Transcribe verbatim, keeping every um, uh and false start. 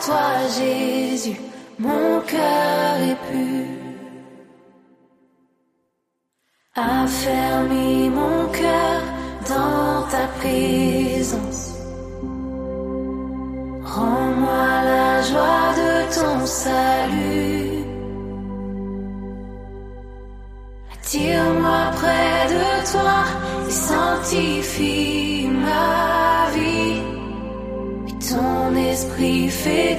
toi Jésus, mon cœur est pur. Affermis mon cœur dans ta présence. Rends-moi la joie de ton salut. Attire-moi près de toi et sanctifie ma vie. Et ton esprit fait